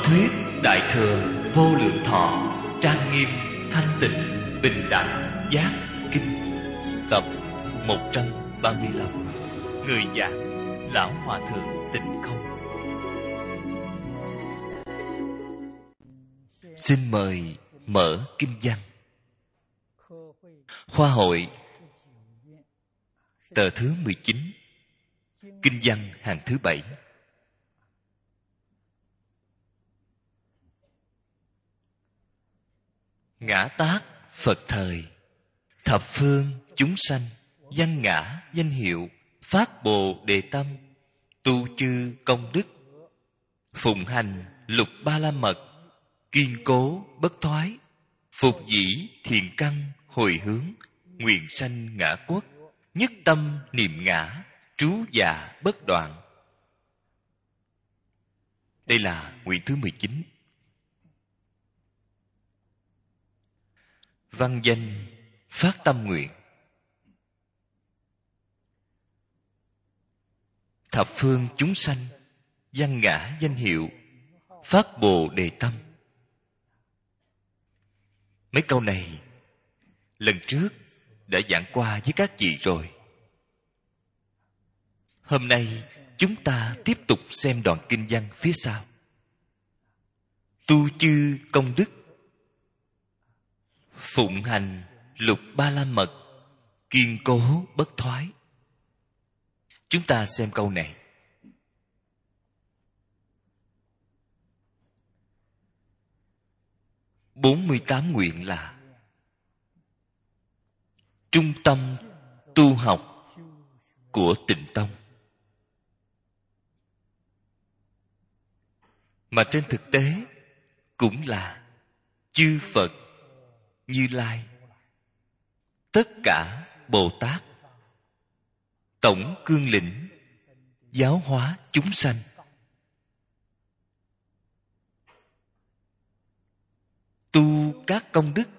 thuyết Đại Thừa Vô Lượng Thọ trang nghiêm thanh tịnh bình đẳng giác kinh, tập 135. Người giảng Lão Hòa Thượng Tịnh Không. Xin mời mở kinh văn. Khoa hội tờ thứ 19, kinh văn hàng thứ 7. Ngã tát Phật thời, thập phương chúng sanh, danh ngã danh hiệu, phát bồ đề tâm, tu chư công đức, phụng hành lục ba la mật, kiên cố bất thoái, phục dĩ thiện căn, hồi hướng, nguyện sanh ngã quốc, nhất tâm niệm ngã, trú già bất đoạn. Đây là nguyện thứ 19. Văn danh phát tâm nguyện. Thập phương chúng sanh, danh ngã danh hiệu, phát bồ đề tâm. Mấy câu này lần trước đã giảng qua với các vị rồi. Hôm nay chúng ta tiếp tục xem đoạn kinh văn phía sau. Tu chư công đức, phụng hành lục ba la mật, kiên cố bất thoái. Chúng ta xem câu này. "48 nguyện là trung tâm tu học của Tịnh Tông." Mà trên thực tế cũng là chư Phật Như Lai, tất cả Bồ Tát tổng cương lĩnh giáo hóa chúng sanh. Tu các công đức.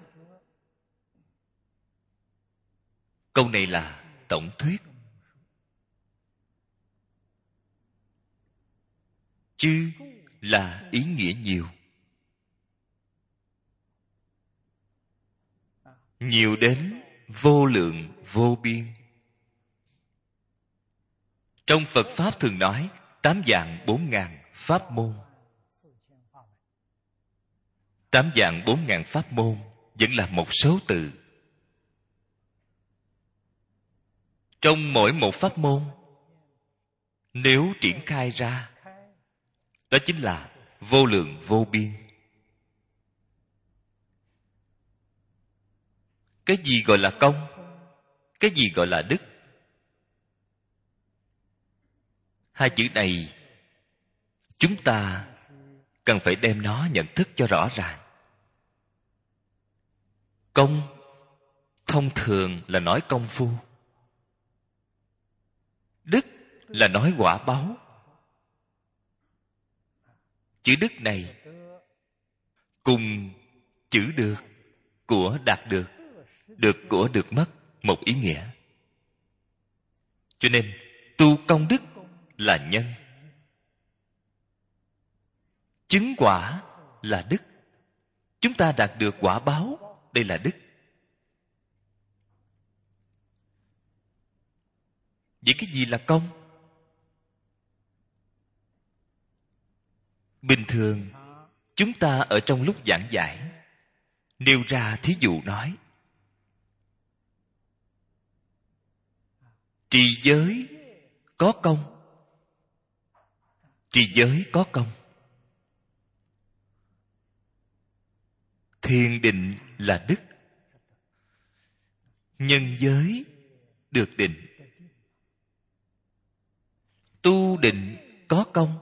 Câu này là tổng thuyết. Chư là ý nghĩa nhiều. Nhiều đến vô lượng vô biên. Trong Phật Pháp thường nói 8 vạn 4 ngàn pháp môn. 8 vạn 4 ngàn pháp môn vẫn là một số từ. Trong mỗi một pháp môn, nếu triển khai ra, đó chính là vô lượng vô biên. Cái gì gọi là công? Cái gì gọi là đức? Hai chữ này chúng ta cần phải đem nó nhận thức cho rõ ràng. Công thông thường là nói công phu. Đức là nói quả báo. Chữ đức này cùng chữ được, của đạt được, được của được mất một ý nghĩa. Cho nên tu công đức là nhân, chứng quả là đức. Chúng ta đạt được quả báo, đây là đức. Vậy cái gì là công? Bình thường chúng ta ở trong lúc giảng giải nêu ra thí dụ nói trì giới có công. Trì giới có công. Thiền định là đức. Nhân giới được định. Tu định có công.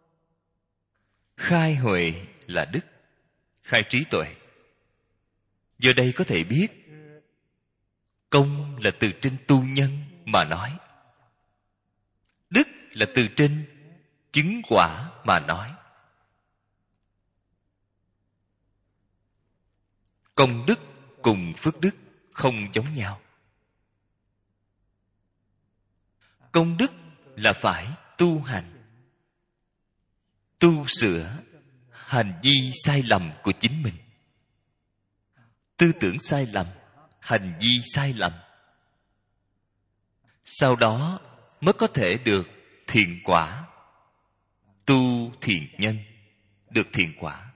Khai huệ là đức. Khai trí tuệ. Giờ đây có thể biết công là từ trên tu nhân mà nói, đức là từ trên chứng quả mà nói. Công đức cùng phước đức không giống nhau. Công đức là phải tu hành, tu sửa hành vi sai lầm của chính mình. Tư tưởng sai lầm, hành vi sai lầm, sau đó mới có thể được thiện quả. Tu thiện nhân, được thiện quả.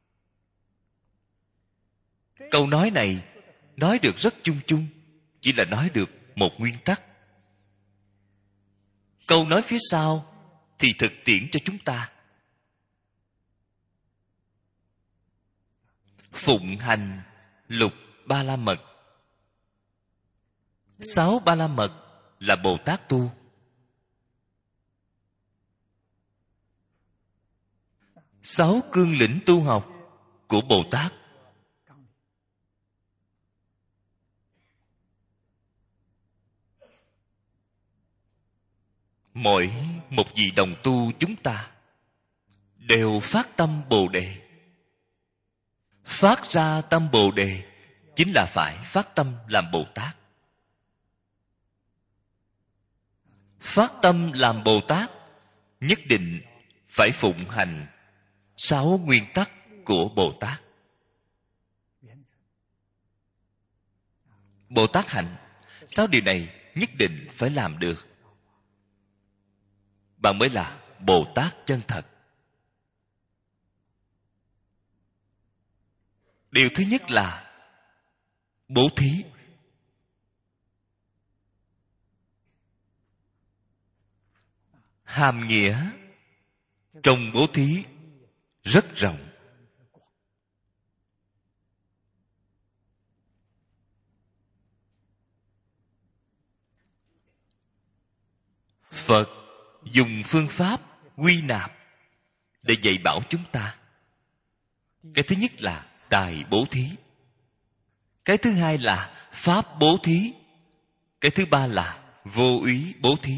Câu nói này nói được rất chung chung, chỉ là nói được một nguyên tắc. Câu nói phía sau thì thực tiễn cho chúng ta. Phụng hành lục ba la mật. 6 ba la mật là Bồ Tát tu. Sáu cương lĩnh tu học của Bồ Tát. Mỗi một vị đồng tu chúng ta đều phát tâm Bồ Đề. Phát ra tâm Bồ Đề chính là phải phát tâm làm Bồ Tát. Phát tâm làm Bồ Tát nhất định phải phụng hành 6 nguyên tắc của Bồ Tát. Bồ Tát hạnh 6 điều này nhất định phải làm được, bạn mới là Bồ Tát chân thật. Điều thứ nhất là bố thí. Hàm nghĩa trong bố thí rất rộng. Phật dùng phương pháp quy nạp để dạy bảo chúng ta. Cái thứ nhất là tài bố thí. Cái thứ hai là pháp bố thí. Cái thứ ba là vô úy bố thí.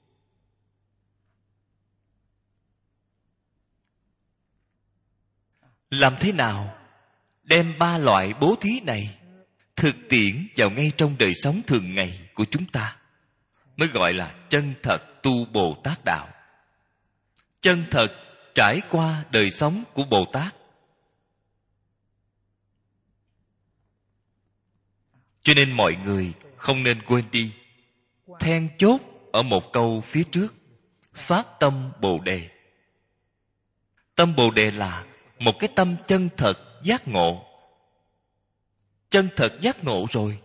Làm thế nào đem 3 loại bố thí này thực tiễn vào ngay trong đời sống thường ngày của chúng ta mới gọi là chân thật tu Bồ Tát đạo. Chân thật trải qua đời sống của Bồ Tát. Cho nên mọi người không nên quên đi, then chốt ở một câu phía trước: phát tâm Bồ Đề. Tâm Bồ Đề là một cái tâm chân thật giác ngộ. Chân thật giác ngộ rồi,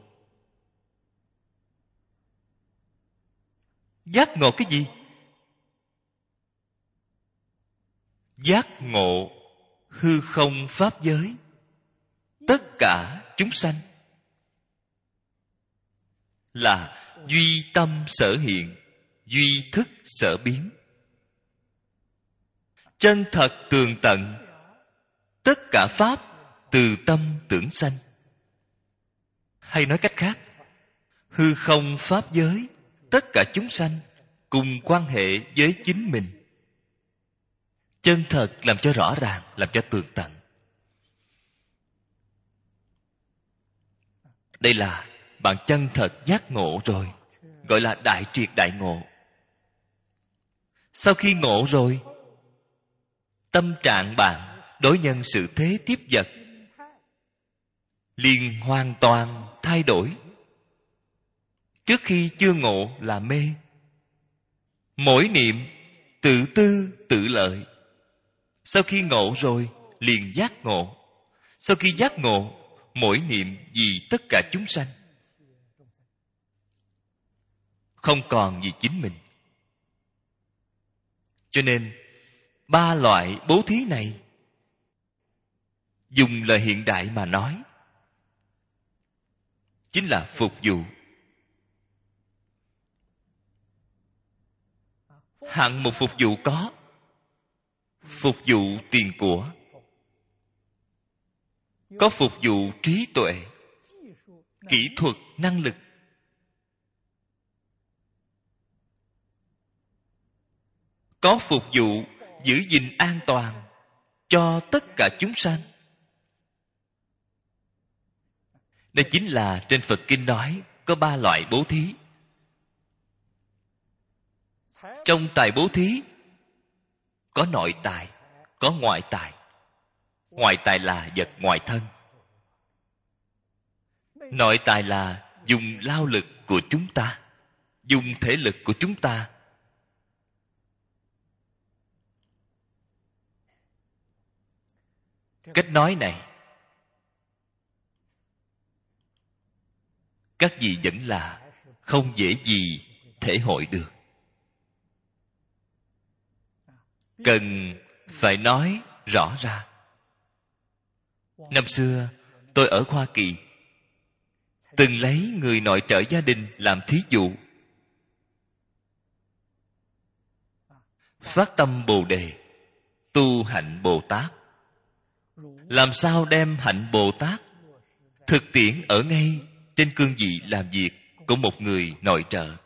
giác ngộ cái gì? Giác ngộ hư không pháp giới, tất cả chúng sanh là duy tâm sở hiện, duy thức sở biến. Chân thật tường tận, tất cả pháp từ tâm tưởng sanh. Hay nói cách khác, hư không pháp giới, tất cả chúng sanh cùng quan hệ với chính mình. Chân thật làm cho rõ ràng, làm cho tường tận. Đây là bạn chân thật giác ngộ rồi, gọi là đại triệt đại ngộ. Sau khi ngộ rồi, tâm trạng bạn đối nhân sự thế tiếp vật liền hoàn toàn thay đổi. Trước khi chưa ngộ là mê, mỗi niệm tự tư tự lợi. Sau khi ngộ rồi liền giác ngộ. Sau khi giác ngộ, mỗi niệm vì tất cả chúng sanh, không còn vì chính mình. Cho nên 3 loại bố thí này, dùng lời hiện đại mà nói, chính là phục vụ. Hạng mục phục vụ có: phục vụ tiền của, có phục vụ trí tuệ, kỹ thuật, năng lực, có phục vụ giữ gìn an toàn cho tất cả chúng sanh. Đây chính là trên Phật Kinh nói có 3 loại bố thí. Trong tài bố thí có nội tài, có ngoại tài. Ngoại tài là vật ngoài thân. Nội tài là dùng lao lực của chúng ta, dùng thể lực của chúng ta. Cách nói này các vị vẫn là không dễ gì thể hội được. Cần phải nói rõ ra. Năm xưa tôi ở Hoa Kỳ từng lấy người nội trợ gia đình làm thí dụ. Phát tâm Bồ Đề, tu hạnh Bồ Tát. Làm sao đem hạnh Bồ Tát thực tiễn ở ngay trên cương vị làm việc của một người nội trợ?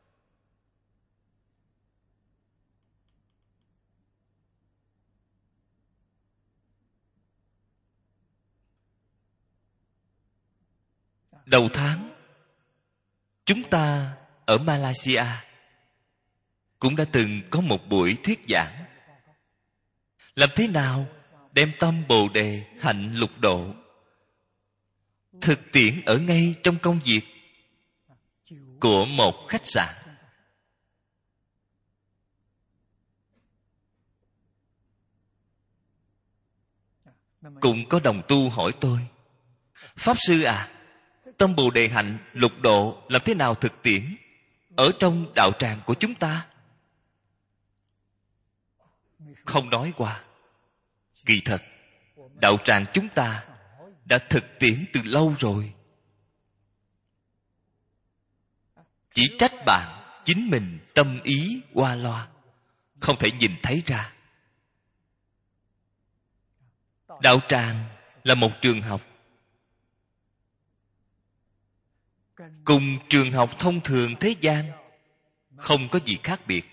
Đầu tháng, chúng ta ở Malaysia cũng đã từng có một buổi thuyết giảng. Làm thế nào đem tâm Bồ Đề hạnh lục độ thực tiễn ở ngay trong công việc của một khách sạn. Cũng có đồng tu hỏi tôi: Pháp Sư à, tâm Bồ Đề hạnh lục độ làm thế nào thực tiễn ở trong đạo tràng của chúng ta? Không nói qua. Kỳ thật đạo tràng chúng ta đã thực tiễn từ lâu rồi. Chỉ trách bạn chính mình tâm ý qua loa, không thể nhìn thấy ra. Đạo tràng là một trường học, cùng trường học thông thường thế gian không có gì khác biệt.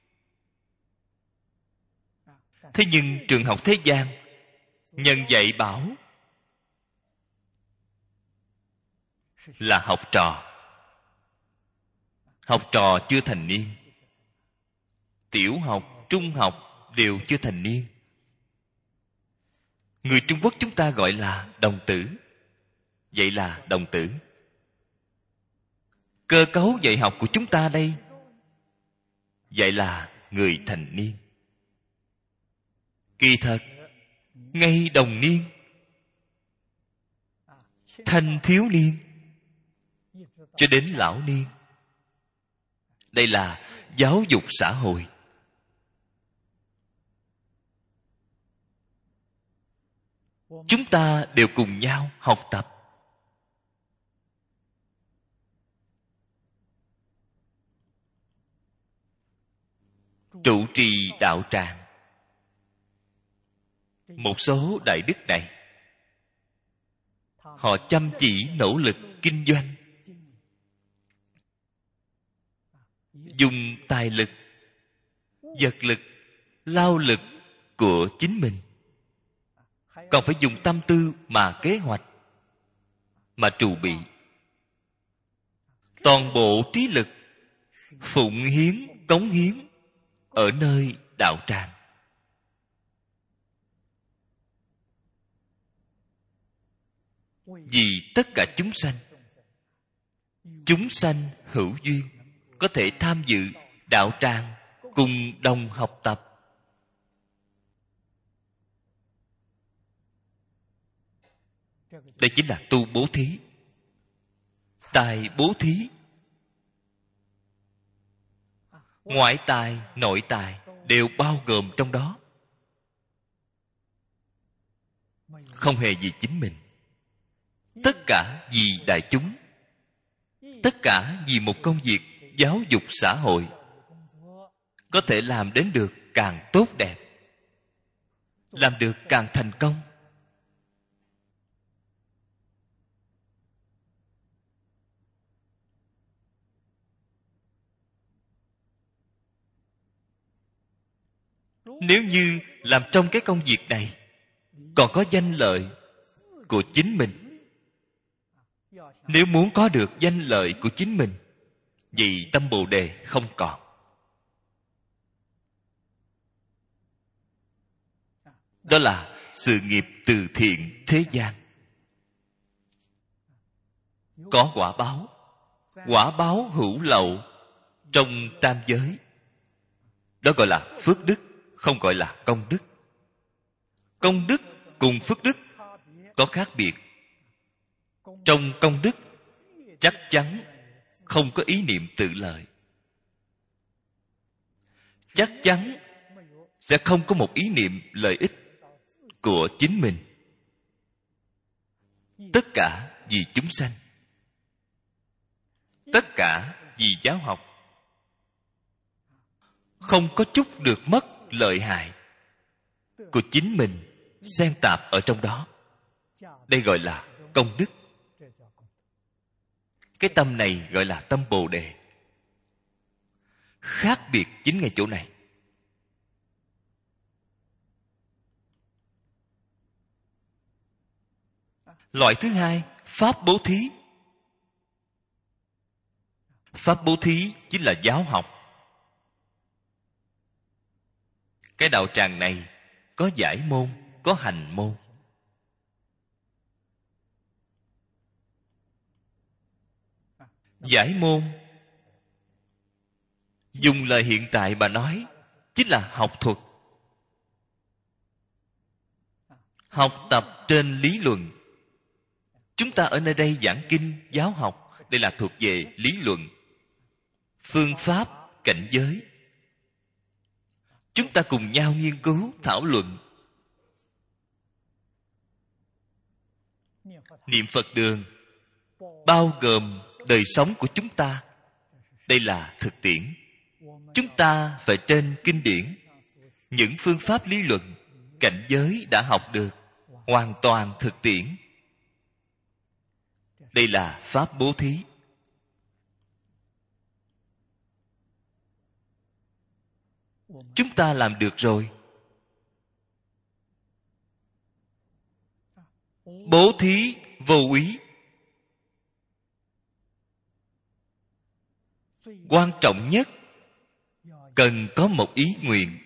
Thế nhưng trường học thế gian nhân dạy bảo là học trò. Học trò chưa thành niên, tiểu học, trung học đều chưa thành niên. Người Trung Quốc chúng ta gọi là đồng tử. Vậy là đồng tử. Cơ cấu dạy học của chúng ta đây, vậy là người thành niên. Kỳ thật, ngay đồng niên, thanh thiếu niên, cho đến lão niên, đây là giáo dục xã hội. Chúng ta đều cùng nhau học tập. Trụ trì đạo tràng, một số đại đức này, họ chăm chỉ nỗ lực kinh doanh, dùng tài lực, vật lực, lao lực của chính mình, còn phải dùng tâm tư mà kế hoạch, mà trù bị. Toàn bộ trí lực phụng hiến, cống hiến ở nơi đạo tràng. Vì tất cả chúng sanh, chúng sanh hữu duyên có thể tham dự đạo tràng, cùng đồng học tập. Đây chính là tu bố thí. Tài bố thí, ngoại tài, nội tài đều bao gồm trong đó. Không hề vì chính mình, tất cả vì đại chúng, tất cả vì một công việc giáo dục xã hội, có thể làm đến được càng tốt đẹp, làm được càng thành công. Nếu như làm trong cái công việc này còn có danh lợi của chính mình, nếu muốn có được danh lợi của chính mình, vì tâm Bồ Đề không còn. Đó là sự nghiệp từ thiện thế gian. Có quả báo. Quả báo hữu lậu trong tam giới. Đó gọi là phước đức, không gọi là công đức. Công đức cùng phước đức có khác biệt. Trong công đức chắc chắn không có ý niệm tự lợi. Chắc chắn sẽ không có một ý niệm lợi ích của chính mình. Tất cả vì chúng sanh, tất cả vì giáo học. Không có chút được mất lợi hại của chính mình xen tạp ở trong đó. Đây gọi là công đức. Cái tâm này gọi là tâm Bồ Đề. Khác biệt chính ngay chỗ này. Loại thứ hai, pháp bố thí. Pháp bố thí chính là giáo học. Cái đạo tràng này có giải môn, có hành môn. Giải môn, dùng lời hiện tại mà nói, chính là học thuật. Học tập trên lý luận. Chúng ta ở nơi đây giảng kinh, giáo học, đây là thuộc về lý luận. Phương pháp, cảnh giới. Chúng ta cùng nhau nghiên cứu, thảo luận. Niệm Phật đường bao gồm đời sống của chúng ta. Đây là thực tiễn. Chúng ta phải trên kinh điển, những phương pháp lý luận, cảnh giới đã học được, hoàn toàn thực tiễn. Đây là pháp bố thí. Chúng ta làm được rồi. Bố thí vô úy. Quan trọng nhất, cần có một ý nguyện.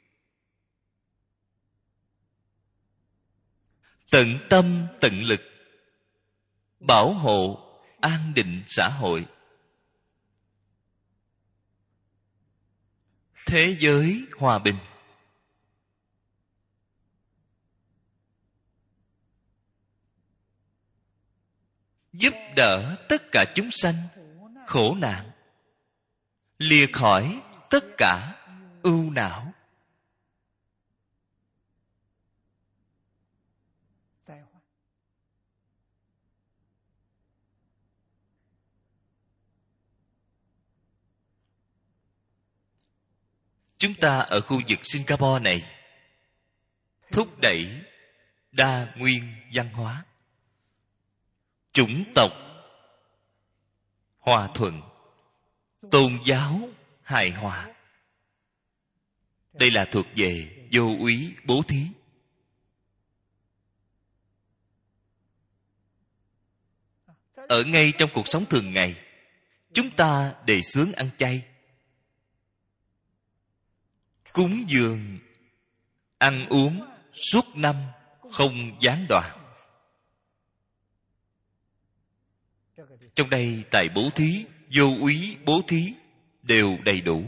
Tận tâm tận lực bảo hộ an định xã hội. Thế giới hòa bình. Giúp đỡ tất cả chúng sanh khổ nạn, lìa khỏi tất cả ưu não. Chúng ta ở khu vực Singapore này thúc đẩy đa nguyên văn hóa, chủng tộc hòa thuận, tôn giáo hài hòa. Đây là thuộc về vô úy bố thí. Ở ngay trong cuộc sống thường ngày, chúng ta đề xướng ăn chay, cúng dường, ăn uống suốt năm không gián đoạn. Trong đây tài bố thí, vô úy bố thí đều đầy đủ.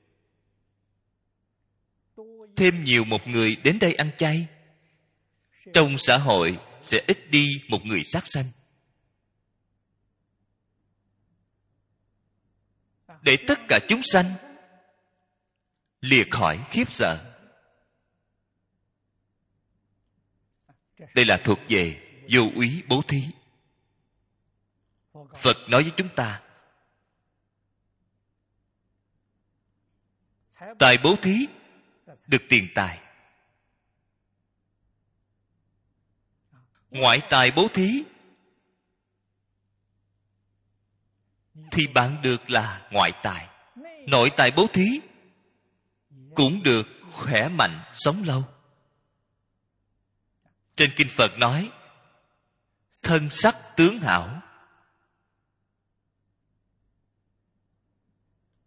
Thêm nhiều một người đến đây ăn chay, trong xã hội sẽ ít đi một người sát sanh. Để tất cả chúng sanh lìa khỏi khiếp sợ. Đây là thuộc về vô úy bố thí. Phật nói với chúng ta, tài bố thí được tiền tài, ngoại tài bố thí thì bạn được là ngoại tài, nội tài bố thí cũng được khỏe mạnh sống lâu. Trên kinh Phật nói, thân sắc tướng hảo.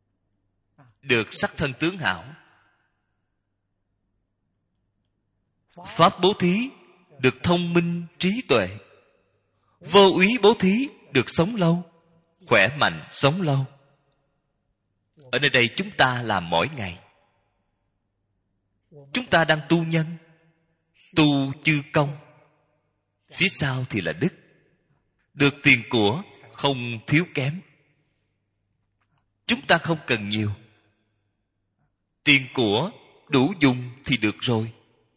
Được sắc thân tướng hảo, Pháp bố thí được thông minh trí tuệ. Vô úy bố thí được sống lâu, khỏe mạnh sống lâu. Ở nơi đây chúng ta làm mỗi ngày. Chúng ta đang tu nhân, tu chư công. Phía sau thì là đức. Được tiền của không thiếu kém. Chúng ta không cần nhiều. Tiền của đủ dùng thì được rồi.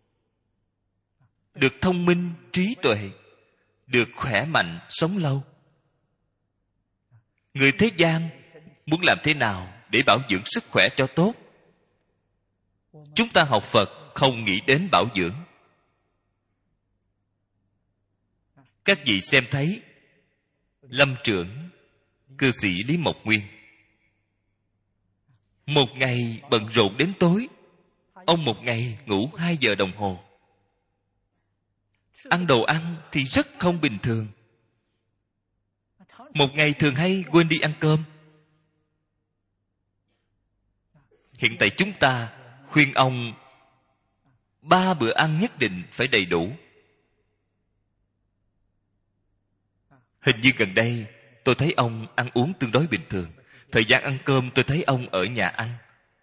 Được thông minh trí tuệ, được khỏe mạnh sống lâu. Người thế gian muốn làm thế nào để bảo dưỡng sức khỏe cho tốt? Chúng ta học Phật không nghĩ đến bảo dưỡng. Các vị xem thấy Lâm trưởng, cư sĩ Lý Mộc Nguyên, một ngày bận rộn đến tối. Ông một ngày ngủ 2 giờ đồng hồ. Ăn đồ ăn thì rất không bình thường. Một ngày thường hay quên đi ăn cơm. Hiện tại chúng ta khuyên ông 3 bữa ăn nhất định phải đầy đủ. Hình như gần đây tôi thấy ông ăn uống tương đối bình thường. Thời gian ăn cơm tôi thấy ông ở nhà ăn.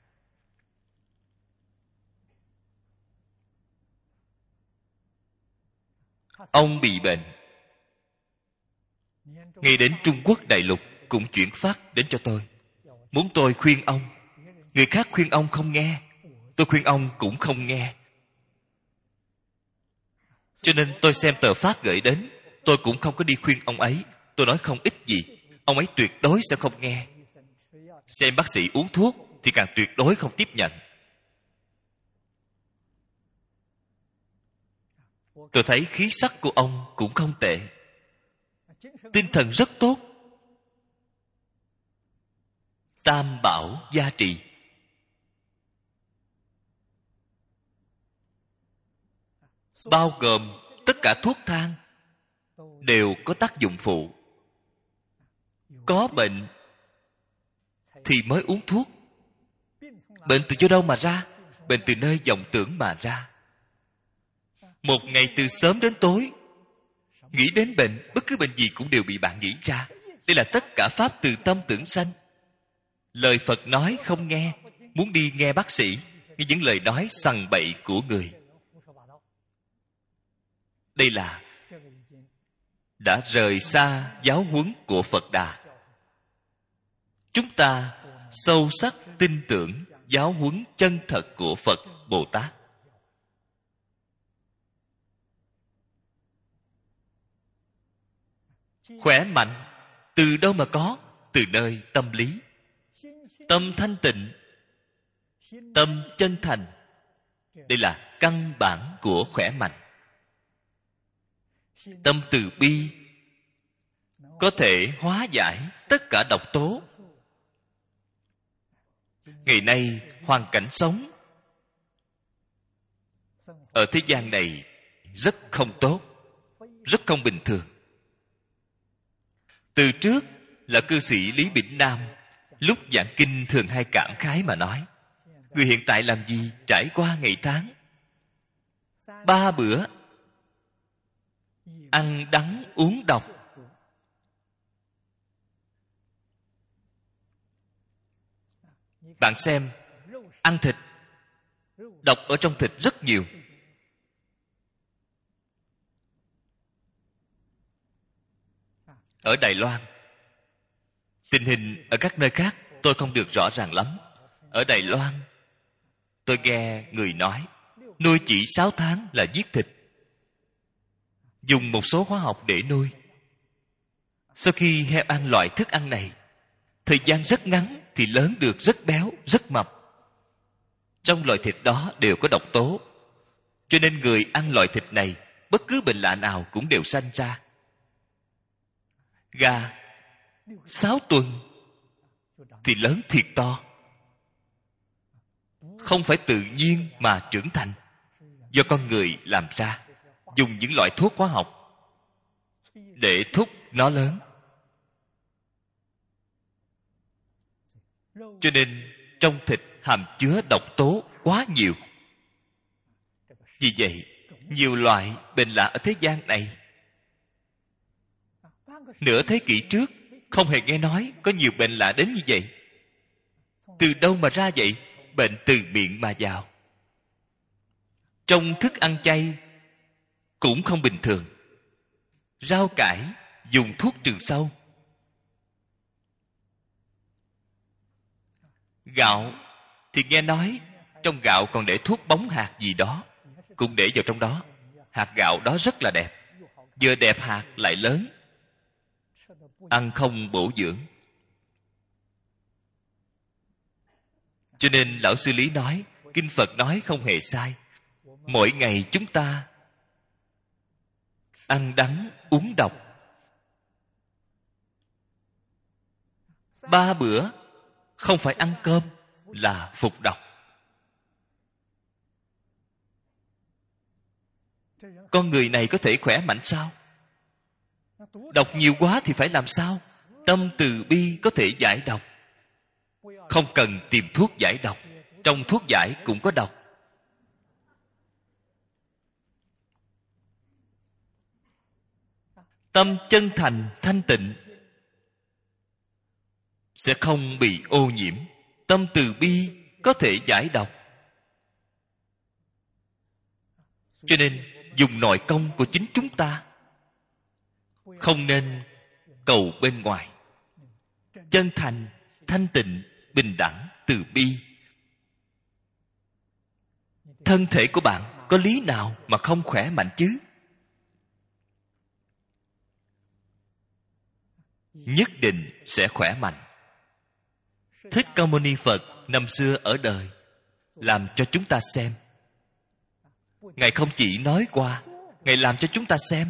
Ông bị bệnh. Ngay đến Trung Quốc đại lục cũng chuyển phát đến cho tôi, muốn tôi khuyên ông. Người khác khuyên ông không nghe, tôi khuyên ông cũng không nghe. Cho nên tôi xem tờ phát gửi đến, tôi cũng không có đi khuyên ông ấy. Tôi nói không ích gì, ông ấy tuyệt đối sẽ không nghe. Xem bác sĩ uống thuốc thì càng tuyệt đối không tiếp nhận. Tôi thấy khí sắc của ông cũng không tệ, tinh thần rất tốt. Tam bảo gia trì. Bao gồm tất cả thuốc thang đều có tác dụng phụ. Có bệnh thì mới uống thuốc. Bệnh từ chỗ đâu mà ra? Bệnh từ nơi vọng tưởng mà ra. Một ngày từ sớm đến tối, nghĩ đến bệnh, bất cứ bệnh gì cũng đều bị bạn nghĩ ra. Đây là tất cả pháp từ tâm tưởng sanh. Lời Phật nói không nghe, muốn đi nghe bác sĩ, nghe những lời nói sằng bậy của người. Đây là đã rời xa giáo huấn của Phật Đà. Chúng ta sâu sắc tin tưởng giáo huấn chân thật của Phật Bồ Tát. Khỏe mạnh từ đâu mà có? Từ nơi tâm lý. Tâm thanh tịnh, tâm chân thành. Đây là căn bản của khỏe mạnh. Tâm từ bi có thể hóa giải tất cả độc tố. Ngày nay hoàn cảnh sống ở thế gian này rất không tốt, rất không bình thường. Từ trước là cư sĩ Lý Bỉnh Nam, lúc giảng kinh thường hay cảm khái mà nói: người hiện tại làm gì trải qua ngày tháng 3 bữa ăn đắng uống độc. Bạn xem, ăn thịt, độc ở trong thịt rất nhiều. Ở Đài Loan, tình hình ở các nơi khác tôi không được rõ ràng lắm. Ở Đài Loan, tôi nghe người nói nuôi chỉ 6 tháng là giết thịt, dùng một số hóa học để nuôi. Sau khi heo ăn loại thức ăn này, thời gian rất ngắn thì lớn được rất béo, rất mập. Trong loại thịt đó đều có độc tố, cho nên người ăn loại thịt này bất cứ bệnh lạ nào cũng đều sanh ra. Gà 6 tuần thì lớn thiệt to, không phải tự nhiên mà trưởng thành, do con người làm ra, dùng những loại thuốc hóa học để thúc nó lớn. Cho nên trong thịt hàm chứa độc tố quá nhiều. Vì vậy nhiều loại bệnh lạ ở thế gian này. Nửa thế kỷ trước không hề nghe nói có nhiều bệnh lạ đến như vậy. Từ đâu mà ra vậy? Bệnh từ miệng mà vào. Trong thức ăn chay cũng không bình thường. Rau cải dùng thuốc trừ sâu. Gạo thì nghe nói trong gạo còn để thuốc bóng hạt gì đó, cũng để vào trong đó. Hạt gạo đó rất là đẹp, vừa đẹp hạt lại lớn, ăn không bổ dưỡng. Cho nên lão sư Lý nói, kinh Phật nói không hề sai. Mỗi ngày chúng ta ăn đắng uống độc, 3 bữa không phải ăn cơm là phục độc. Con người này có thể khỏe mạnh sao? Độc nhiều quá thì phải làm sao? Tâm từ bi có thể giải độc. Không cần tìm thuốc giải độc. Trong thuốc giải cũng có độc. Tâm chân thành, thanh tịnh sẽ không bị ô nhiễm. Tâm từ bi có thể giải độc. Cho nên dùng nội công của chính chúng ta, không nên cầu bên ngoài. Chân thành, thanh tịnh, bình đẳng, từ bi. Thân thể của bạn có lý nào mà không khỏe mạnh chứ? Nhất định sẽ khỏe mạnh. Thích Ca Mâu Ni Phật năm xưa ở đời làm cho chúng ta xem. Ngài không chỉ nói qua, Ngài làm cho chúng ta xem.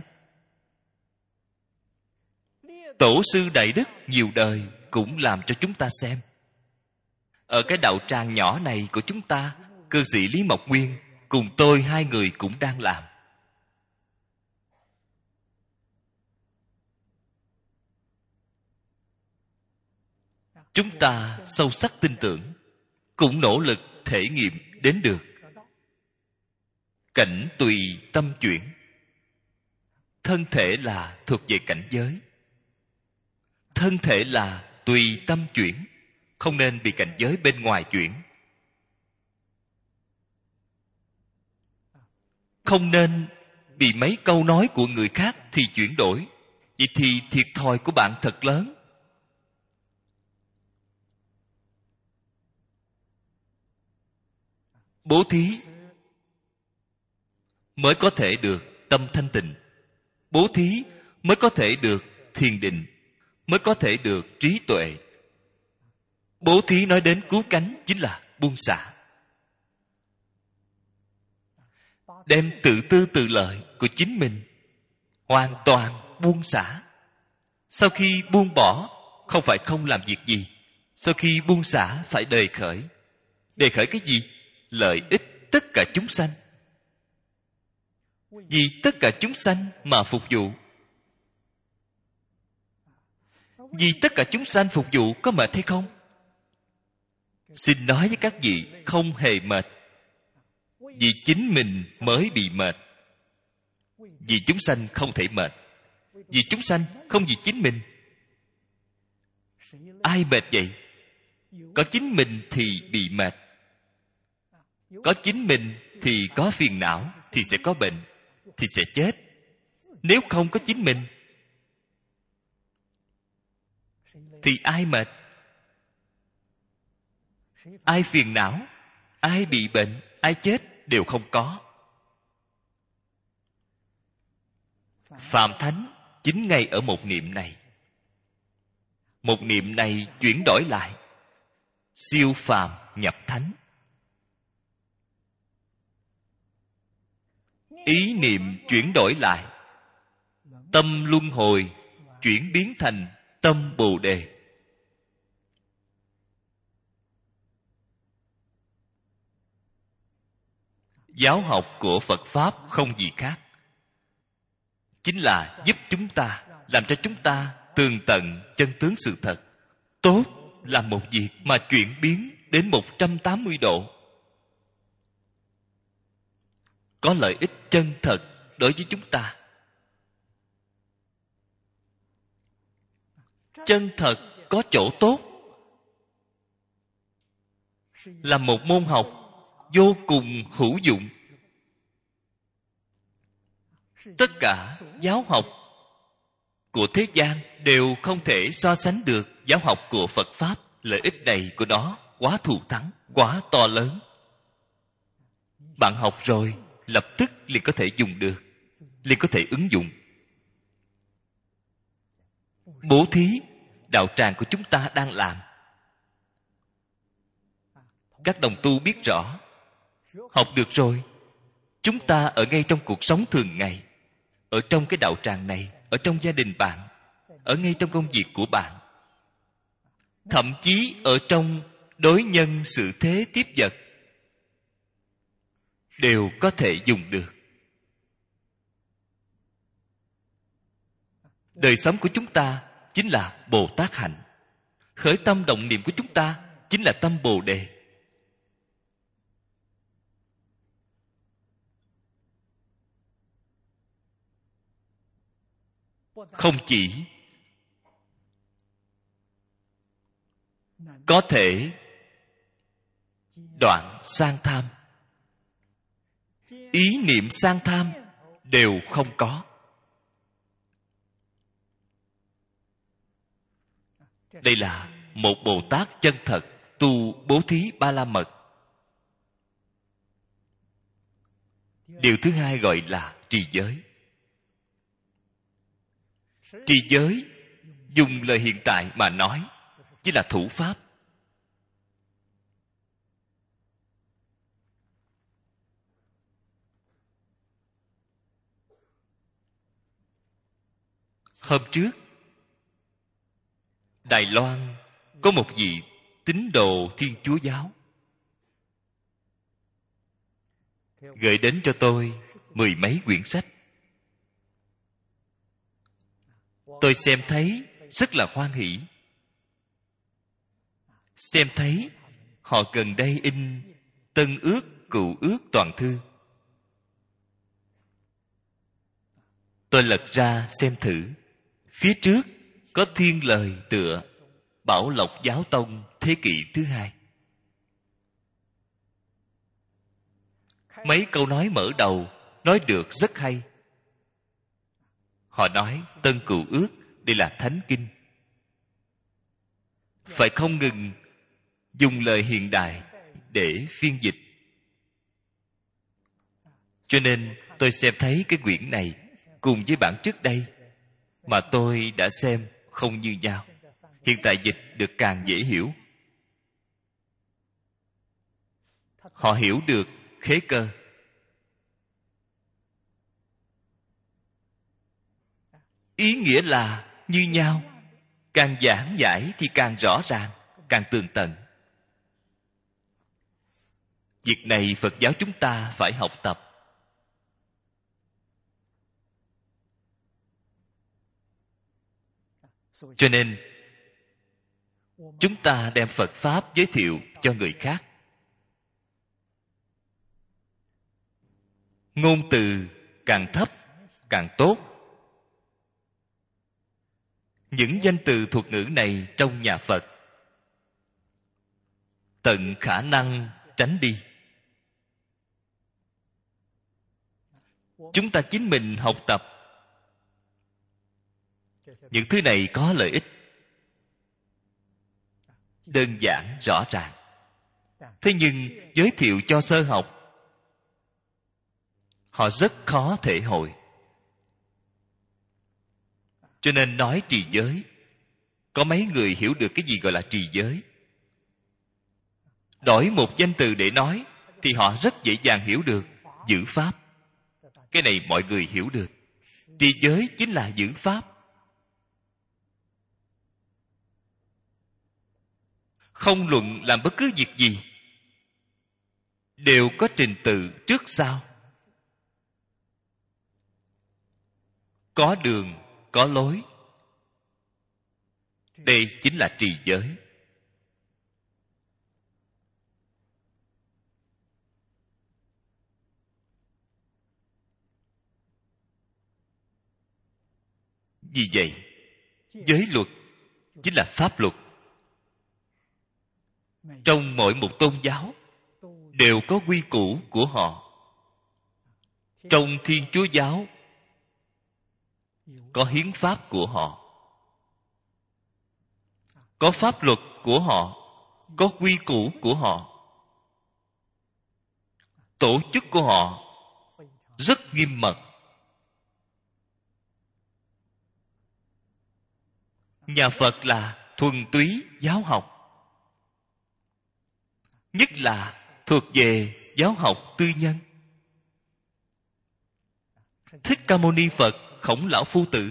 Tổ sư Đại Đức nhiều đời cũng làm cho chúng ta xem. Ở cái đạo tràng nhỏ này của chúng ta, cư sĩ Lý Mộc Nguyên cùng tôi hai người cũng đang làm. Chúng ta sâu sắc tin tưởng, cũng nỗ lực thể nghiệm đến được. Cảnh tùy tâm chuyển. Thân thể là thuộc về cảnh giới. Thân thể là tùy tâm chuyển, không nên bị cảnh giới bên ngoài chuyển. Không nên bị mấy câu nói của người khác thì chuyển đổi. Vậy thì thiệt thòi của bạn thật lớn. Bố thí mới có thể được tâm thanh tịnh. Bố thí mới có thể được thiền định, mới có thể được trí tuệ. Bố thí nói đến cứu cánh chính là buông xả. Đem tự tư tự lợi của chính mình hoàn toàn buông xả. Sau khi buông bỏ, không phải không làm việc gì. Sau khi buông xả phải đề khởi. Đề khởi cái gì? Lợi ích tất cả chúng sanh. Vì tất cả chúng sanh mà phục vụ. Vì tất cả chúng sanh phục vụ có mệt hay không? Xin nói với các vị, không hề mệt. Vì chính mình mới bị mệt. Vì chúng sanh không thể mệt. Vì chúng sanh không vì chính mình. Ai mệt vậy? Có chính mình thì bị mệt. Có chính mình thì có phiền não, thì sẽ có bệnh, thì sẽ chết. Nếu không có chính mình thì ai mệt? Ai phiền não? Ai bị bệnh? Ai chết? Đều không có. Phạm thánh chính ngay ở một niệm này. Một niệm này chuyển đổi lại, siêu phàm nhập thánh. Ý niệm chuyển đổi lại, tâm luân hồi chuyển biến thành tâm Bồ Đề. Giáo học của Phật Pháp không gì khác, chính là giúp chúng ta, làm cho chúng ta tường tận chân tướng sự thật. Tốt là một việc mà chuyển biến đến 180 độ. Có lợi ích chân thật đối với chúng ta. Chân thật có chỗ tốt, là một môn học vô cùng hữu dụng. Tất cả giáo học của thế gian đều không thể so sánh được giáo học của Phật Pháp. Lợi ích này của nó quá thù thắng, quá to lớn. Bạn học rồi, lập tức liền có thể dùng được, liền có thể ứng dụng. Bố thí, đạo tràng của chúng ta đang làm. Các đồng tu biết rõ, học được rồi, chúng ta ở ngay trong cuộc sống thường ngày, ở trong cái đạo tràng này, ở trong gia đình bạn, ở ngay trong công việc của bạn, thậm chí ở trong đối nhân xử thế tiếp vật, đều có thể dùng được. Đời sống của chúng ta chính là Bồ Tát hạnh. Khởi tâm động niệm của chúng ta chính là tâm Bồ Đề. Không chỉ có thể đoạn sang tham, ý niệm sang tham đều không có. Đây là một Bồ Tát chân thật tu bố thí ba la mật. Điều thứ hai gọi là trì giới. Trì giới, dùng lời hiện tại mà nói, chỉ là thủ pháp. Hôm trước, Đài Loan có một vị tín đồ Thiên Chúa giáo gửi đến cho tôi 10 mấy quyển sách. Tôi xem thấy rất là hoan hỷ. Xem thấy họ gần đây in Tân Ước, Cựu Ước toàn thư. Tôi lật ra xem thử. Phía trước có thiên lời tựa Bảo Lộc Giáo Tông thế kỷ thứ 2. Mấy câu nói mở đầu nói được rất hay. Họ nói Tân Cựu Ước đây là Thánh Kinh, phải không ngừng dùng lời hiện đại để phiên dịch. Cho nên tôi xem thấy cái quyển này cùng với bản trước đây mà tôi đã xem không như nhau. Hiện tại dịch được càng dễ hiểu. Họ hiểu được khế cơ. Ý nghĩa là như nhau. Càng giảng giải thì càng rõ ràng, càng tường tận. Việc này Phật giáo chúng ta phải học tập. Cho nên chúng ta đem Phật Pháp giới thiệu cho người khác. Ngôn từ càng thấp càng tốt. Những danh từ thuật ngữ này trong nhà Phật tận khả năng tránh đi. Chúng ta chính mình học tập những thứ này có lợi ích, đơn giản rõ ràng. Thế nhưng giới thiệu cho sơ học, họ rất khó thể hội. Cho nên nói trì giới, có mấy người hiểu được cái gì gọi là trì giới. Đổi một danh từ để nói thì họ rất dễ dàng hiểu được. Giữ pháp, cái này mọi người hiểu được. Trì giới chính là giữ pháp. Không luận làm bất cứ việc gì đều có trình tự trước sau, có đường có lối. Đây chính là trì giới. Vì vậy, giới luật chính là pháp luật. Trong mỗi một tôn giáo đều có quy củ của họ. Trong Thiên Chúa giáo có hiến pháp của họ, có pháp luật của họ, có quy củ của họ. Tổ chức của họ rất nghiêm mật. Nhà Phật là thuần túy giáo học, nhất là thuộc về giáo học tư nhân. Thích Ca Mâu Ni Phật, Khổng Lão Phu Tử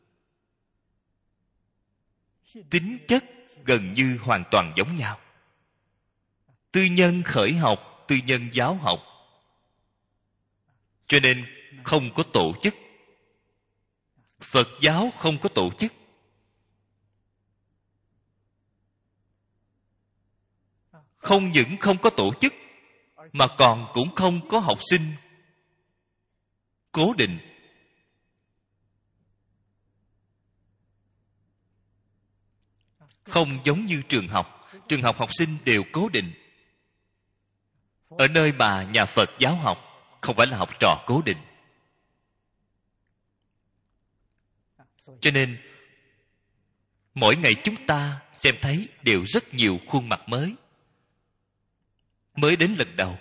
tính chất gần như hoàn toàn giống nhau. Tư nhân khởi học, tư nhân giáo học, cho nên không có tổ chức. Phật giáo không có tổ chức. Không những không có tổ chức, mà còn cũng không có học sinh cố định. Không giống như trường học. Trường học học sinh đều cố định. Ở nơi mà nhà Phật giáo học, không phải là học trò cố định. Cho nên mỗi ngày chúng ta xem thấy đều rất nhiều khuôn mặt mới. Mới đến lần đầu.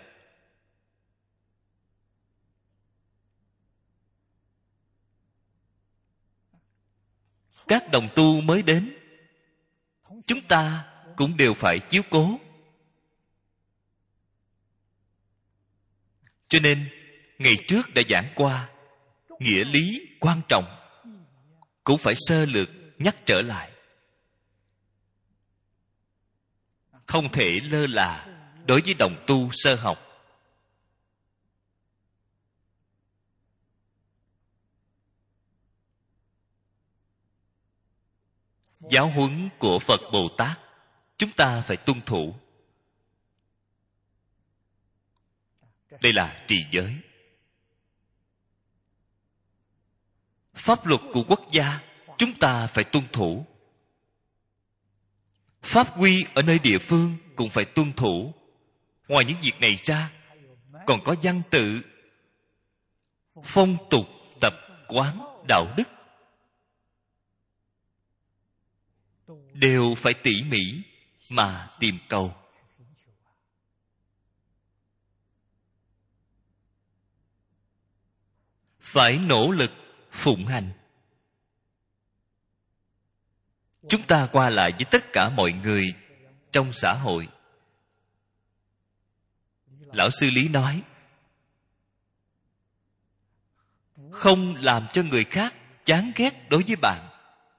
Các đồng tu mới đến, chúng ta cũng đều phải chiếu cố. Cho nên ngày trước đã giảng qua nghĩa lý quan trọng, cũng phải sơ lược nhắc trở lại. Không thể lơ là đối với đồng tu sơ học. Giáo huấn của Phật Bồ Tát chúng ta phải tuân thủ. Đây là trì giới. Pháp luật của quốc gia chúng ta phải tuân thủ. Pháp quy ở nơi địa phương cũng phải tuân thủ. Ngoài những việc này ra, còn có văn tự, phong tục, tập quán, đạo đức, đều phải tỉ mỉ mà tìm cầu. Phải nỗ lực phụng hành. Chúng ta qua lại với tất cả mọi người trong xã hội. Lão Sư Lý nói, không làm cho người khác chán ghét đối với bạn,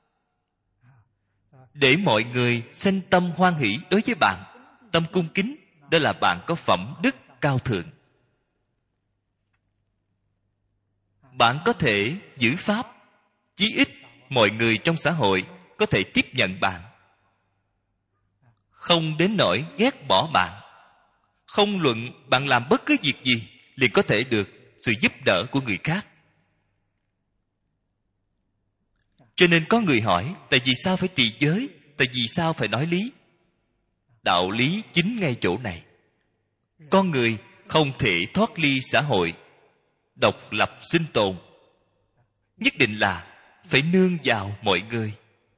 để mọi người sanh tâm hoan hỷ đối với bạn, tâm cung kính, đó là bạn có phẩm đức cao thượng. Bạn có thể giữ pháp, chí ít mọi người trong xã hội có thể tiếp nhận bạn, không đến nỗi ghét bỏ bạn. Không luận bạn làm bất cứ việc gì, liền có thể được sự giúp đỡ của người khác. Cho nên có người hỏi, tại vì sao phải trì giới? Tại vì sao phải nói lý? Đạo lý chính ngay chỗ này. Con người không thể thoát ly xã hội, độc lập sinh tồn. Nhất định là phải nương vào mọi người.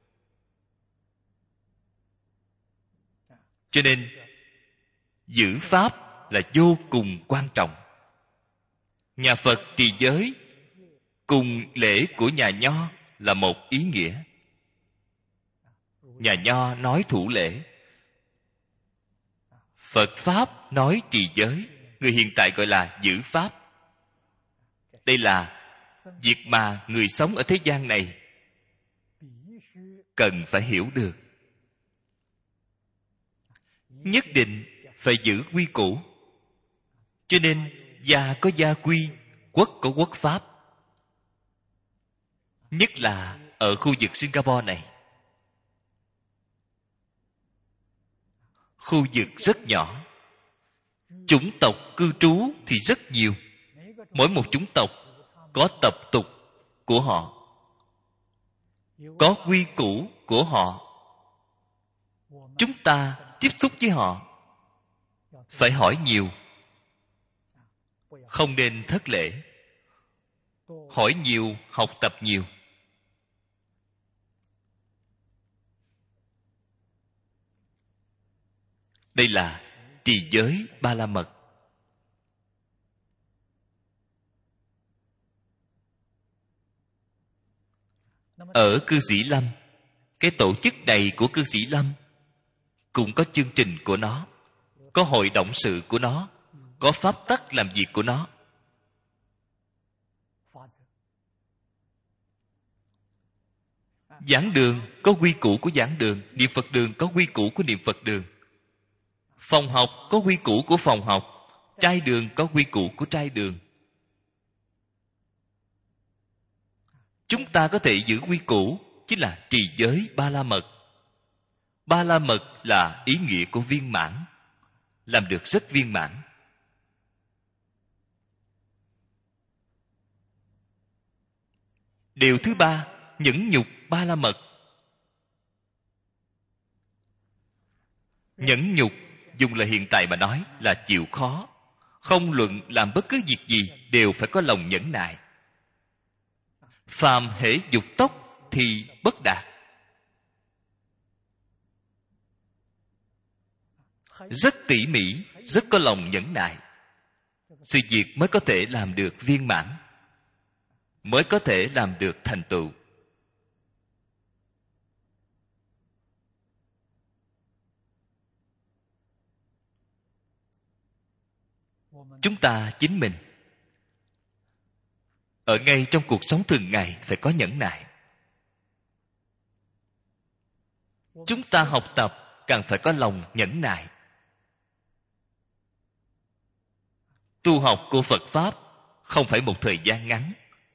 Cho nên giữ pháp là vô cùng quan trọng. Nhà Phật trì giới cùng lễ của nhà Nho là một ý nghĩa. Nhà Nho nói thủ lễ, Phật Pháp nói trì giới, người hiện tại gọi là giữ Pháp. Đây là việc mà người sống ở thế gian này cần phải hiểu được. Nhất định phải giữ quy củ. Cho nên gia có gia quy, quốc có quốc pháp. Nhất là ở khu vực Singapore này. Khu vực rất nhỏ, chủng tộc cư trú thì rất nhiều. Mỗi một chủng tộc có tập tục của họ. có quy củ của họ. Chúng ta tiếp xúc với họ phải hỏi nhiều, không nên thất lễ. Hỏi nhiều, học tập nhiều. Đây là trì giới Ba La Mật. Ở Cư Sĩ Lâm, cái tổ chức này của Cư Sĩ Lâm cũng có chương trình của nó, có hội đồng sự của nó, có pháp tắc làm việc của nó. Giảng đường có quy củ của giảng đường, niệm Phật đường có quy củ của niệm Phật đường, phòng học có quy củ của phòng học, trai đường có quy củ của trai đường. Chúng ta có thể giữ quy củ, chính là trì giới Ba La Mật. Ba La Mật là ý nghĩa của viên mãn, làm được rất viên mãn. Điều thứ ba, nhẫn nhục Ba La Mật. Nhẫn nhục, dùng lời hiện tại mà nói là chịu khó. Không luận làm bất cứ việc gì đều phải có lòng nhẫn nại. Phàm hễ dục tốc thì bất đạt. Rất tỉ mỉ, rất có lòng nhẫn nại, sự việc mới có thể làm được viên mãn, mới có thể làm được thành tựu. Chúng ta chính mình ở ngay trong cuộc sống thường ngày phải có nhẫn nại. Chúng ta học tập càng phải có lòng nhẫn nại. Tu học của Phật Pháp không phải một thời gian ngắn.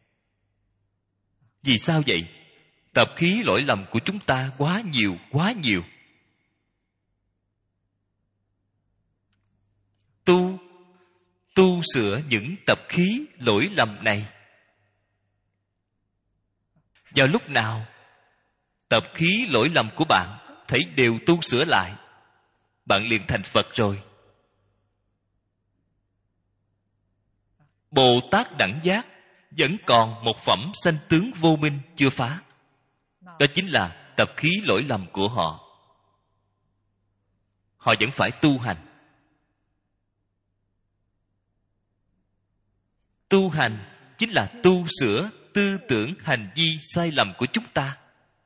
Vì sao vậy? Tập khí lỗi lầm của chúng ta quá nhiều, quá nhiều. Tu sửa những tập khí lỗi lầm này. Vào lúc nào tập khí lỗi lầm của bạn thấy đều tu sửa lại, bạn liền thành Phật rồi. Bồ Tát đẳng giác vẫn còn một phẩm sanh tướng vô minh chưa phá. Đó chính là tập khí lỗi lầm của họ. Họ vẫn phải tu hành. Tu hành chính là tu sửa tư tưởng hành vi sai lầm của chúng ta.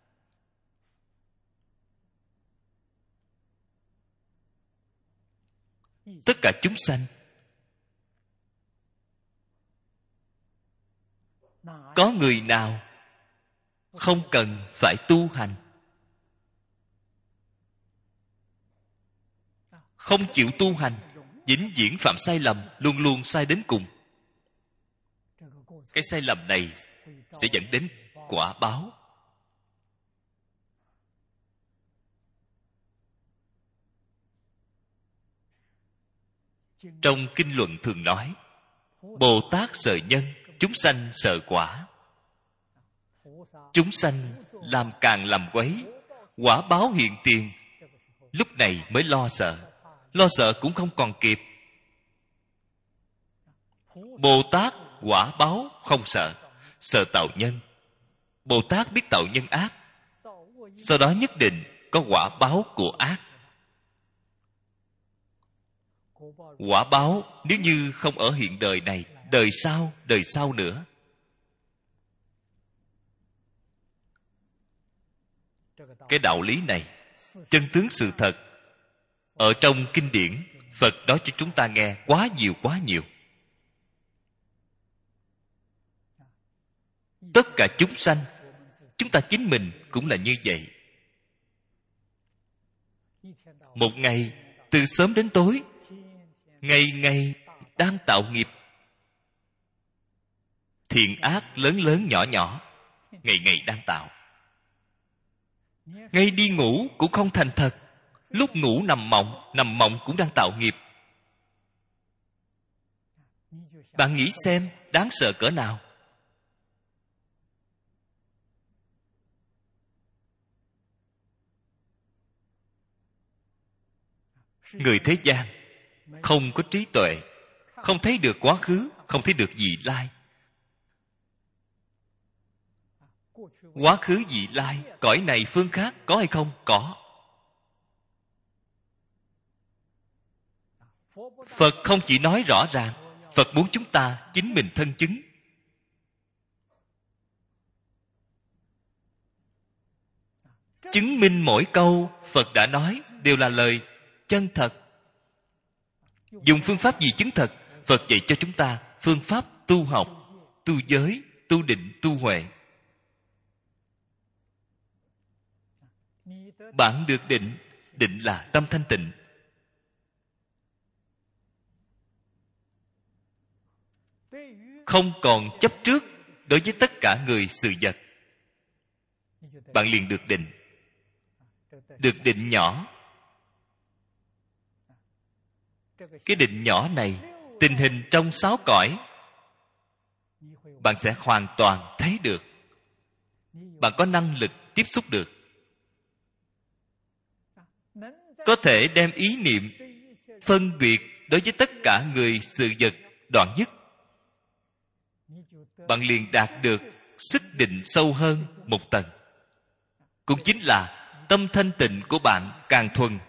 Tất cả chúng sanh có người nào không cần phải tu hành? Không chịu tu hành, vĩnh viễn phạm sai lầm, luôn luôn sai đến cùng. Cái sai lầm này sẽ dẫn đến quả báo. Trong kinh luận thường nói, Bồ Tát sợ nhân, chúng sanh sợ quả. Chúng sanh làm càng làm quấy, quả báo hiện tiền, lúc này mới lo sợ. Lo sợ cũng không còn kịp. Bồ Tát quả báo không sợ, sợ tạo nhân. Bồ Tát biết tạo nhân ác, sau đó nhất định có quả báo của ác. Quả báo nếu như không ở hiện đời này, đời sau nữa. Cái đạo lý này, chân tướng sự thật, ở trong kinh điển Phật nói cho chúng ta nghe quá nhiều. Tất cả chúng sanh, chúng ta chính mình cũng là như vậy. Một ngày từ sớm đến tối, ngày ngày đang tạo nghiệp, thiện ác lớn nhỏ, ngày ngày đang tạo. Ngay đi ngủ cũng không thành thật, lúc ngủ nằm mộng cũng đang tạo nghiệp. Bạn nghĩ xem đáng sợ cỡ nào? Người thế gian không có trí tuệ, không thấy được quá khứ, không thấy được vị lai. Quá khứ vị lai, cõi này phương khác có hay không? Có. Phật không chỉ nói rõ ràng, Phật muốn chúng ta chính mình thân chứng. Chứng minh mỗi câu Phật đã nói đều là lời chân thật. Dùng phương pháp gì chứng thật? Phật dạy cho chúng ta phương pháp tu học, tu giới, tu định, tu huệ. Bạn được định, định là tâm thanh tịnh. Không còn chấp trước đối với tất cả người sự vật. Bạn liền được định. Được định nhỏ. Cái định nhỏ này, tình hình trong 6 cõi, bạn sẽ hoàn toàn thấy được. Bạn có năng lực tiếp xúc được. Có thể đem ý niệm phân biệt đối với tất cả người sự vật đoạn dứt. Bạn liền đạt được sức định sâu hơn một tầng. Cũng chính là tâm thanh tịnh của bạn càng thuần.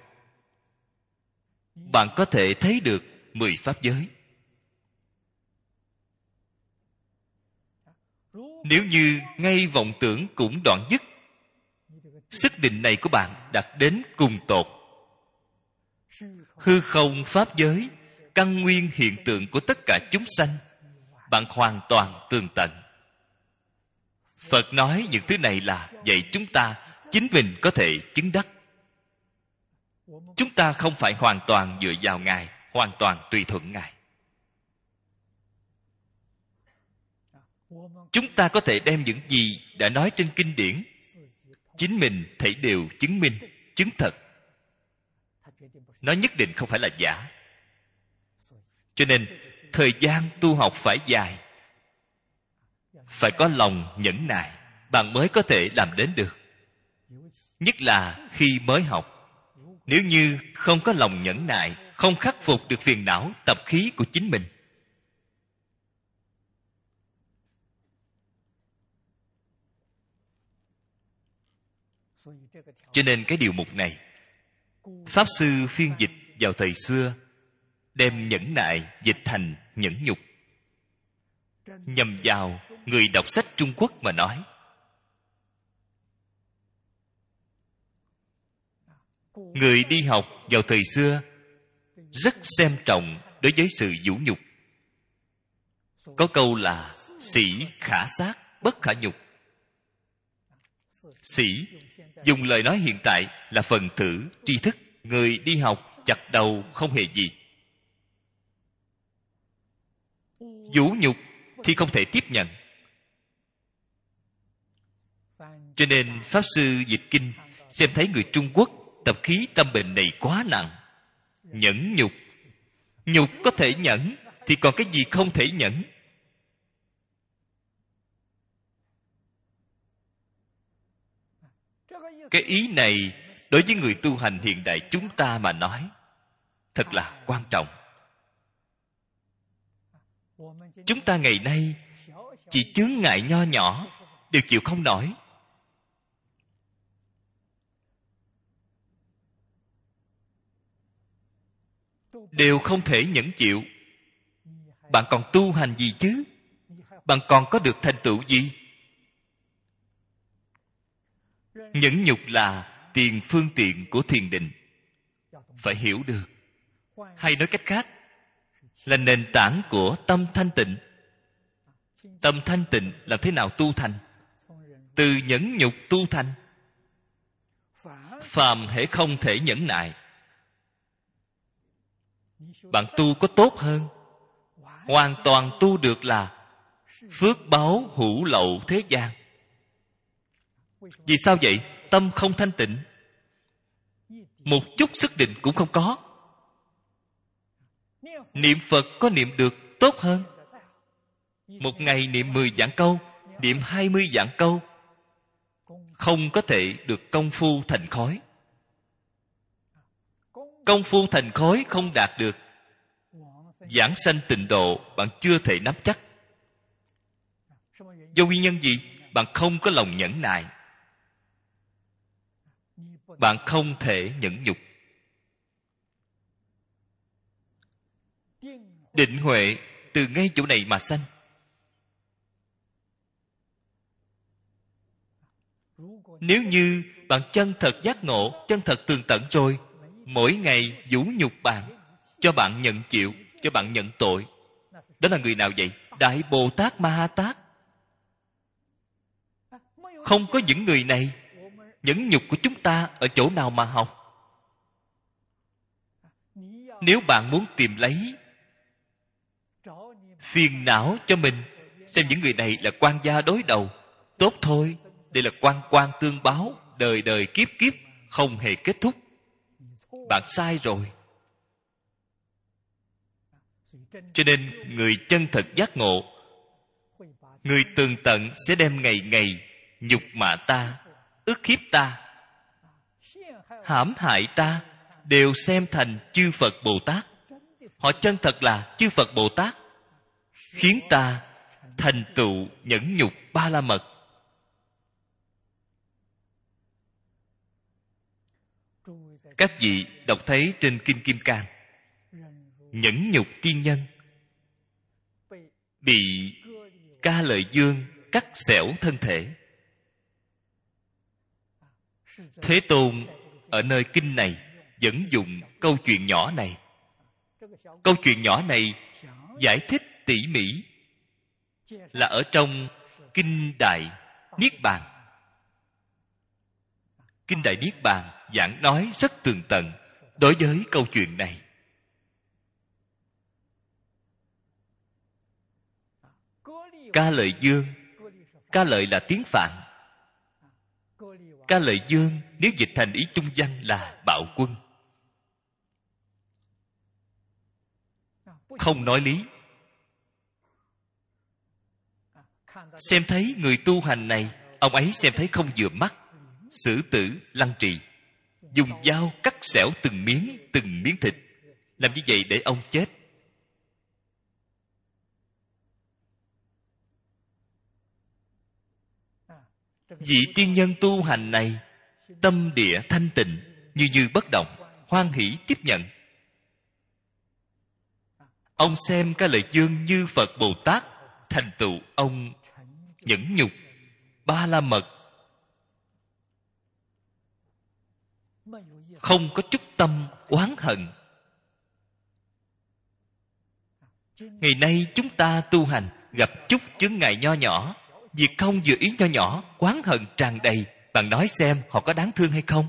Bạn có thể thấy được 10 pháp giới. Nếu như ngay vọng tưởng cũng đoạn dứt, sức định này của bạn đạt đến cùng tột. Hư không pháp giới, căn nguyên hiện tượng của tất cả chúng sanh, bạn hoàn toàn tường tận. Phật nói những thứ này là dạy chúng ta chính mình có thể chứng đắc. Chúng ta không phải hoàn toàn dựa vào Ngài, hoàn toàn tùy thuận Ngài. Chúng ta có thể đem những gì đã nói trên kinh điển, chính mình thấy đều chứng minh, chứng thật. Nó nhất định không phải là giả. Cho nên thời gian tu học phải dài, phải có lòng nhẫn nại, bạn mới có thể làm đến được. Nhất là khi mới học, nếu như không có lòng nhẫn nại, không khắc phục được phiền não tập khí của chính mình, cho nên cái điều mục này, Pháp Sư phiên dịch vào thời xưa, đem nhẫn nại dịch thành nhẫn nhục, nhằm vào người đọc sách Trung Quốc mà nói. Người đi học vào thời xưa rất xem trọng đối với sự vũ nhục. Có câu là sĩ khả sát bất khả nhục. Sĩ dùng lời nói hiện tại là phần tử tri thức. Người đi học chặt đầu không hề gì. Vũ nhục thì không thể tiếp nhận. Cho nên Pháp Sư dịch kinh xem thấy người Trung Quốc tập khí tâm bệnh này quá nặng. Nhẫn nhục. Nhục có thể nhẫn thì còn cái gì không thể nhẫn? Cái ý này đối với người tu hành hiện đại chúng ta mà nói thật là quan trọng. Chúng ta ngày nay chỉ chướng ngại nho nhỏ đều chịu không nổi. Đều không thể nhẫn chịu. Bạn còn tu hành gì chứ? Bạn còn có được thành tựu gì? Nhẫn nhục là tiền phương tiện của thiền định. Phải hiểu được. Hay nói cách khác, là nền tảng của tâm thanh tịnh. Tâm thanh tịnh làm thế nào tu thành? Từ nhẫn nhục tu thành. Phàm hễ không thể nhẫn nại, bạn tu có tốt hơn? Hoàn toàn tu được là phước báo hữu lậu thế gian. Vì sao vậy? Tâm không thanh tịnh, một chút sức định cũng không có. Niệm Phật có niệm được tốt hơn. Một ngày niệm 10 vạn câu, niệm 20 vạn câu, không có thể được công phu thành khói. công phu thành khối không đạt được, giảng sanh tịnh độ bạn chưa thể nắm chắc. Do nguyên nhân gì? Bạn không có lòng nhẫn nại, bạn không thể nhẫn nhục. Định huệ từ ngay chỗ này mà sanh. Nếu như bạn chân thật giác ngộ, chân thật tường tận rồi, mỗi ngày vũ nhục bạn, cho bạn nhận chịu, cho bạn nhận tội, đó là người nào vậy? Đại Bồ Tát Ma Ha Tát. Không có những người này, nhẫn nhục của chúng ta ở chỗ nào mà học? Nếu bạn muốn tìm lấy phiền não cho mình, xem những người này là quan gia đối đầu, tốt thôi, đây là quan quan tương báo, đời đời kiếp kiếp không hề kết thúc. Bạn sai rồi. Cho nên người chân thật giác ngộ, người tường tận sẽ đem ngày ngày nhục mạ ta, ức hiếp ta, hãm hại ta, đều xem thành chư Phật Bồ Tát. Họ chân thật là chư Phật Bồ Tát, khiến ta thành tựu nhẫn nhục ba la mật. Các vị đọc thấy trên Kinh Kim Cang, nhẫn nhục tiên nhân bị Ca Lợi Dương cắt xẻo thân thể. Thế Tôn ở nơi kinh này dẫn dụng câu chuyện nhỏ này. Câu chuyện nhỏ này giải thích tỉ mỉ là ở trong Kinh Đại Niết Bàn. Kinh Đại Niết Bàn giảng nói rất tường tận đối với câu chuyện này. Ca Lợi Dương, Ca Lợi là tiếng Phạn. Ca Lợi Dương nếu dịch thành ý trung văn là bạo quân. Không nói lý. Xem thấy người tu hành này, ông ấy xem thấy không vừa mắt, xử tử lăng trì, dùng dao cắt xẻo từng miếng thịt. Làm như vậy để ông chết. Vị tiên nhân tu hành này tâm địa thanh tịnh, như bất động, hoan hỷ tiếp nhận. Ông xem Ca Lợi Dương như Phật Bồ Tát, thành tựu ông nhẫn nhục ba la mật, không có chút tâm oán hận. Ngày nay chúng ta tu hành gặp chút chướng ngại nho nhỏ, việc không vừa ý nho nhỏ, oán hận tràn đầy. Bạn nói xem họ có đáng thương hay không?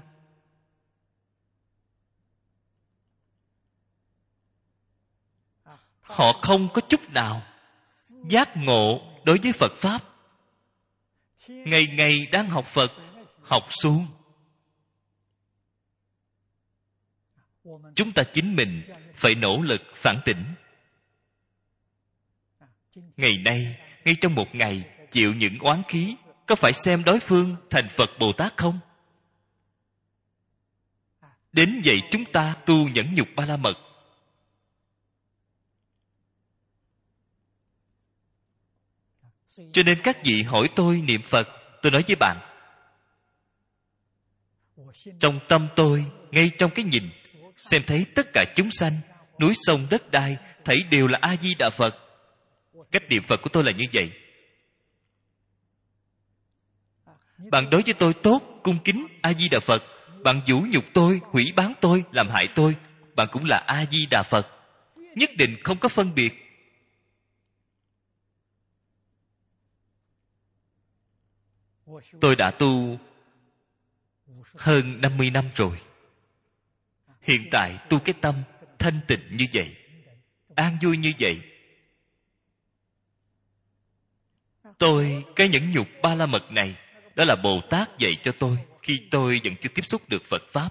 Họ không có chút nào giác ngộ đối với Phật Pháp. Ngày ngày đang học Phật, học suông. Chúng ta chính mình phải nỗ lực phản tỉnh. Ngày nay, ngay trong một ngày chịu những oán khí, có phải xem đối phương thành Phật Bồ Tát không? Đến vậy chúng ta tu nhẫn nhục ba la mật. Cho nên các vị hỏi tôi niệm Phật, tôi nói với bạn, trong tâm tôi, ngay trong cái nhìn, xem thấy tất cả chúng sanh, núi sông đất đai, thảy đều là A Di Đà Phật. Cách niệm Phật của tôi là như vậy. Bạn đối với tôi tốt, cung kính A Di Đà Phật. Bạn vũ nhục tôi, hủy báng tôi, làm hại tôi, bạn cũng là A Di Đà Phật. Nhất định không có phân biệt. Tôi đã tu hơn 50 năm rồi. Hiện tại tu cái tâm thanh tịnh như vậy, an vui như vậy. Tôi, cái nhẫn nhục ba la mật này, đó là Bồ Tát dạy cho tôi khi tôi vẫn chưa tiếp xúc được Phật Pháp.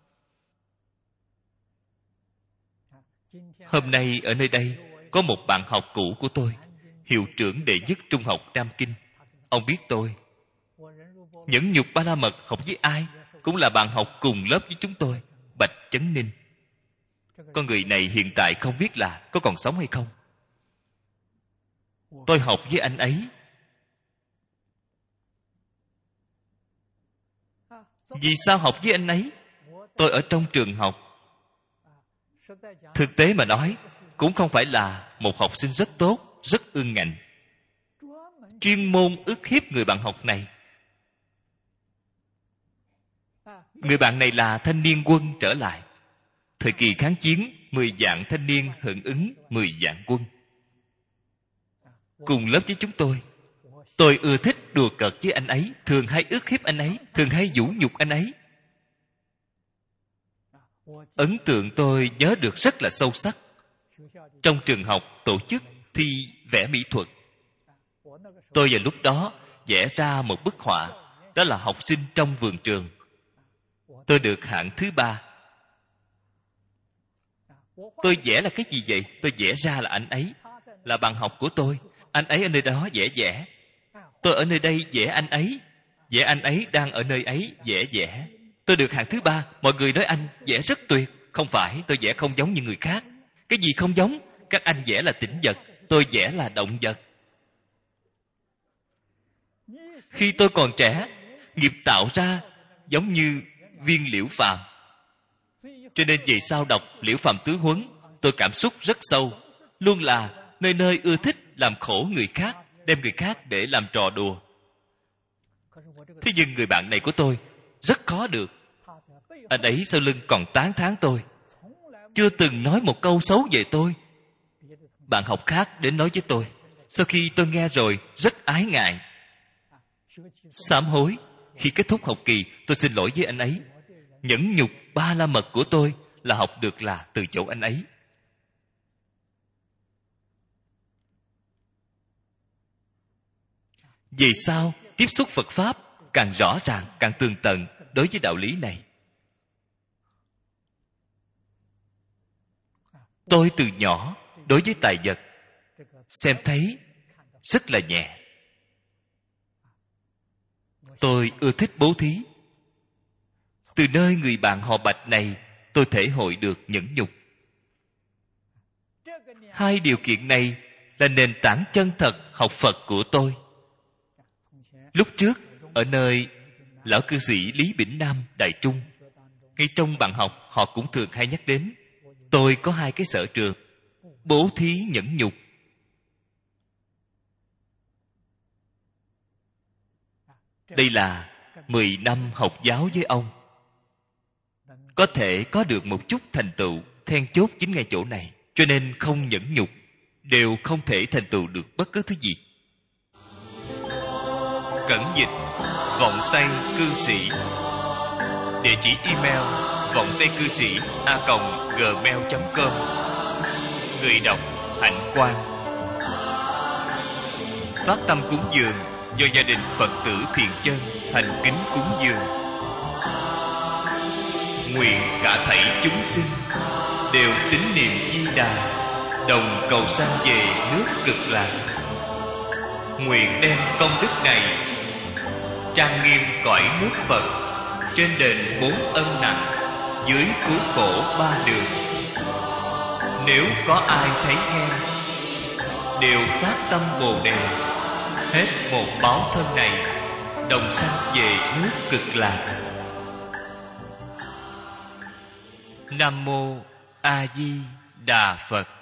Hôm nay ở nơi đây có một bạn học cũ của tôi, hiệu trưởng đệ nhất trung học Nam Kinh. Ông biết tôi nhẫn nhục ba la mật học với ai cũng là bạn học cùng lớp với chúng tôi, Bạch Chấn Ninh. con người này hiện tại không biết là có còn sống hay không. Tôi học với anh ấy. Vì sao học với anh ấy? Tôi ở trong trường học. Thực tế mà nói, cũng không phải là một học sinh rất tốt, rất ương ngạnh, chuyên môn ức hiếp người bạn học này. Người bạn này là thanh niên quân trở lại. Thời kỳ kháng chiến, 10 vạn thanh niên hưởng ứng 10 vạn quân. Cùng lớp với chúng tôi. Tôi ưa thích đùa cợt với anh ấy, thường hay ức hiếp anh ấy, thường hay vũ nhục anh ấy. Ấn tượng tôi nhớ được rất là sâu sắc. Trong trường học tổ chức thi vẽ mỹ thuật. Tôi vào lúc đó vẽ ra một bức họa, đó là học sinh trong vườn trường. Tôi được hạng thứ 3. Tôi vẽ là cái gì vậy? Tôi vẽ ra là anh ấy, là bạn học của tôi. Anh ấy ở nơi đó vẽ. Tôi ở nơi đây vẽ anh ấy. Vẽ anh ấy đang ở nơi ấy vẽ. Tôi được hạng thứ 3. Mọi người nói anh vẽ rất tuyệt. Không phải, tôi vẽ không giống như người khác. Cái gì không giống? Các anh vẽ là tĩnh vật, tôi vẽ là động vật. Khi tôi còn trẻ, nghiệp tạo ra giống như viên liễu phàm. Cho nên về sau đọc Liễu Phàm Tứ Huấn, tôi cảm xúc rất sâu. Luôn là nơi nơi ưa thích làm khổ người khác, đem người khác để làm trò đùa. Thế nhưng người bạn này của tôi rất khó được. Anh ấy sau lưng còn tán thán tôi, chưa từng nói một câu xấu về tôi. Bạn học khác đến nói với tôi. Sau khi tôi nghe rồi rất ái ngại, sám hối. Khi kết thúc học kỳ, tôi xin lỗi với anh ấy. Nhẫn nhục 3 la mật của tôi là học được là từ chỗ anh ấy. Về sau tiếp xúc Phật Pháp càng rõ ràng, càng tường tận đối với đạo lý này. Tôi từ nhỏ đối với tài vật xem thấy rất là nhẹ. Tôi ưa thích bố thí. Từ nơi người bạn họ Bạch này, tôi thể hội được nhẫn nhục. 2 điều kiện này là nền tảng chân thật học Phật của tôi. Lúc trước, ở nơi lão cư sĩ Lý Bỉnh Nam, Đại Trung, ngay trong bạn học họ cũng thường hay nhắc đến. Tôi có 2 cái sở trường: bố thí, nhẫn nhục. Đây là 10 năm học giáo với ông. Có thể có được một chút thành tựu, then chốt chính ngay chỗ này. Cho nên không nhẫn nhục đều không thể thành tựu được bất cứ thứ gì. Cẩn dịch Vọng Tây Cư Sĩ. Địa chỉ email vongtaicư sĩ@gmail.com. Người đọc Hạnh Quang. Phát tâm cúng dường do gia đình Phật tử Thiện Chân thành kính cúng dường. Nguyện cả thảy chúng sinh đều tín niệm Di Đà, đồng cầu sanh về nước Cực Lạc. Nguyện đem công đức này trang nghiêm cõi nước Phật, trên đền 4 ân nặng, dưới cứu khổ 3 đường. Nếu có ai thấy nghe, đều phát tâm Bồ Đề, hết một báo thân này, đồng sanh về nước Cực Lạc. Nam mô A Di Đà Phật.